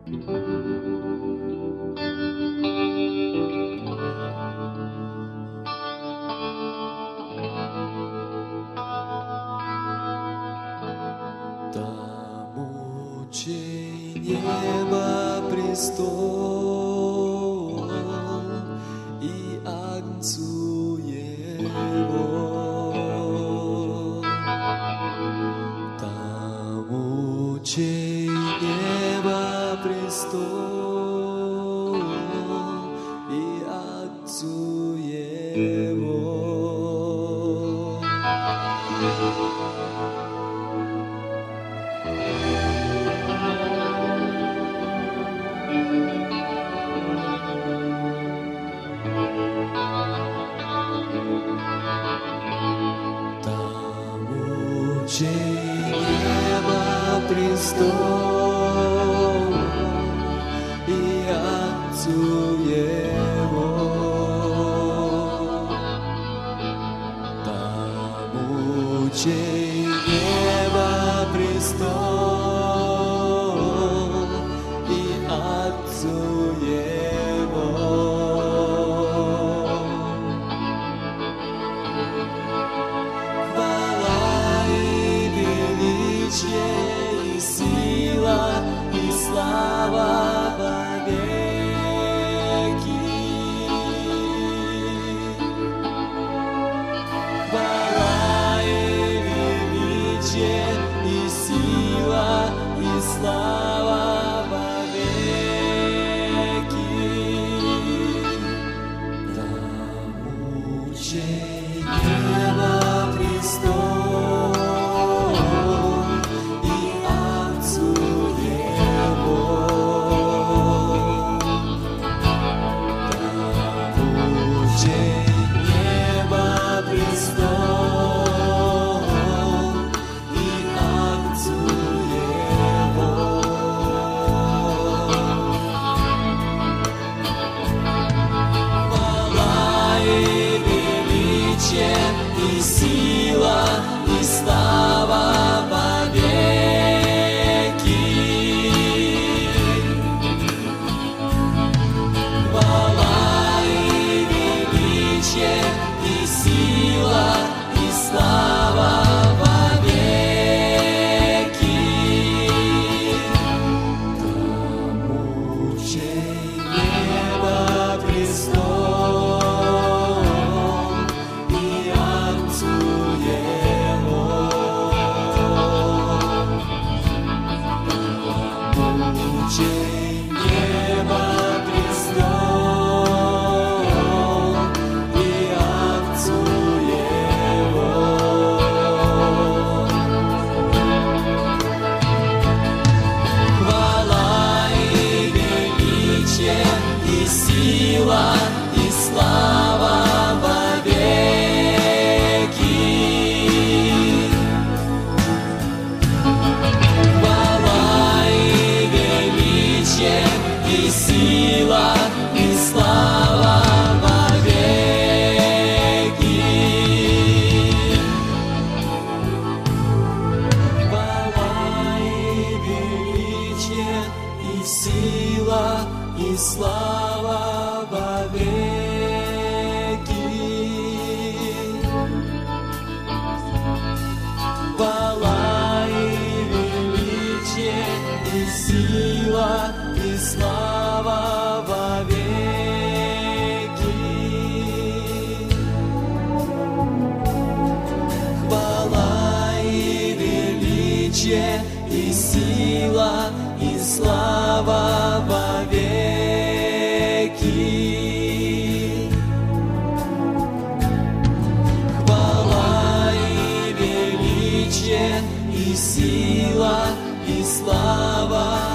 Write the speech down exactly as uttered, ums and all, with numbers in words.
Тому, чей небо престол и Агнцу Его. Тому, чей небо престол и Агнцу Его. Чей небо престол и Отцу Его. Тому, чей небо престол и Отцу Его. И сила, и слава вовеки. Хвала и величие, и сила, и слава вовеки. Тому, чей небо престол и сила, и слава вовеки. Хвала и величие, и сила, и слава вовеки. Тому, чей небо престол и Отцу Его. Тому, чей небо престол и Отцу Его. Хвала и величие, и сила, и слава вовеки. Хвала и величие, и сила, и слава вовеки. Хвала и величие, и сила, и слава вовеки. Хвала и величие, и сила, и слава вовеки. Хвала и величие, и сила, и слава вовеки. Хвала и величие, и сила, и слава